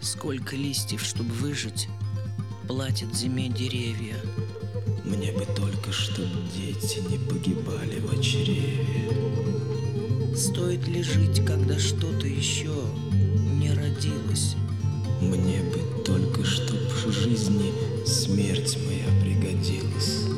Сколько листьев, чтобы выжить, платят зиме деревья. Мне бы только, чтоб дети не погибали в чреве. Стоит ли жить, когда что-то еще не родилось? Мне бы только, чтоб в жизни смерть моя пригодилась.